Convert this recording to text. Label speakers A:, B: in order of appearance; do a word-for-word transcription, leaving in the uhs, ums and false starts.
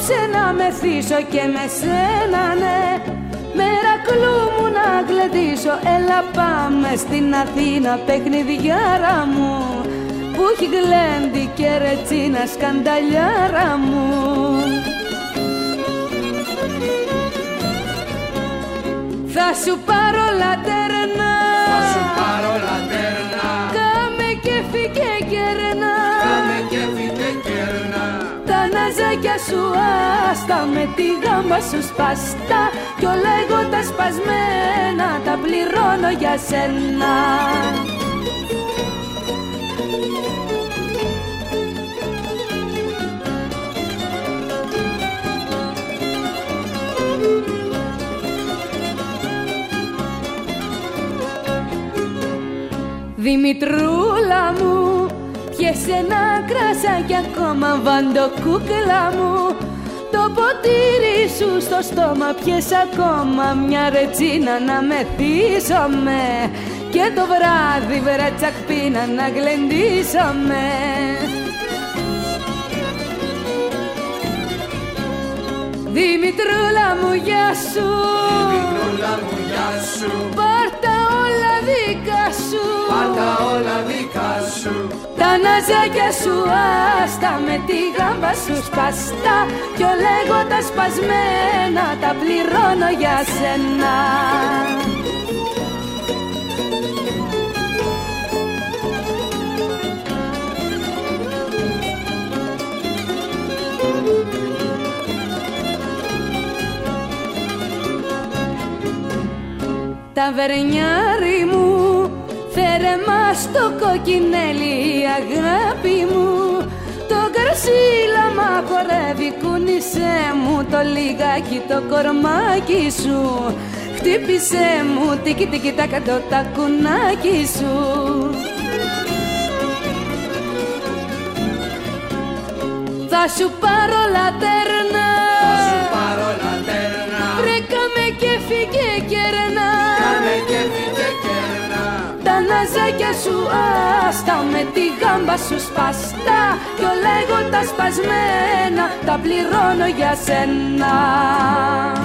A: σε να μεθύσω και με σένα ναι, Μερακλού μου να γλεντήσω. Έλα πάμε στην Αθήνα παιχνιδιάρα μου, που έχει γλέντι και ρετσίνα σκανταλιάρα μου. Θα σου πάρω λατέρνα,
B: θα σου πάρω λατέρνα,
A: κάμε κέφι και κέρνα,
B: κάμε κέφι και κέρνα.
A: Τα ναζάκια σου άστα, με τη γάμπα σου σπαστά, κι όλα εγώ τα σπασμένα τα πληρώνω για σένα. Δημητρούλα μου, πιες ένα κρασάκι ακόμα, βαντοκούκλα μου, το ποτήρι σου στο στόμα, πιες ακόμα μια ρετσίνα να μεθύσομαι, και το βράδυ βρε τσακπίνα να γλεντήσαμε. Δημητρούλα μου γεια σου,
B: Δημητρούλα μου γεια σου,
A: πάρτα όλα δικά σου,
B: πάρτα όλα δικά σου.
A: Τα ναζάκια σου άστα, με τη γάμπα σου σπαστά, κι όλα εγώ τα σπασμένα τα πληρώνω για σένα. Ταβερνιάρι μου, φέρε μας το κοκκινέλι αγάπη μου, το καρσίλα μ' χορεύει, κούνησέ μου το λιγάκι το κορμάκι σου, χτύπησέ μου τίκι τίκι τα κάτω τα κουνάκι σου. Θα σου πάρω λατέρνα,
B: θα σου πάρω λατέρνα,
A: βρε κάμε κέφι και κέρνα,
B: κάμε κέφι και κέρνα.
A: Τα ναζάκια σου άστα, με τη γάμπα σου σπαστά, κι όλα εγώ τα σπασμένα τα πληρώνω για σένα.